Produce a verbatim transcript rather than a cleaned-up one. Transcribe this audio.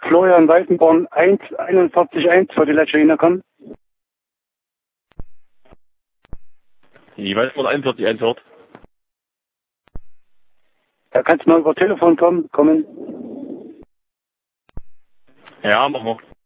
Florian Weißenborn eins einundvierzig eins für die letzte hinkommen. Ich weiß, wo einundvierzig eins hört. Da kannst du mal über Telefon kommen, kommen. Ja, machen wir.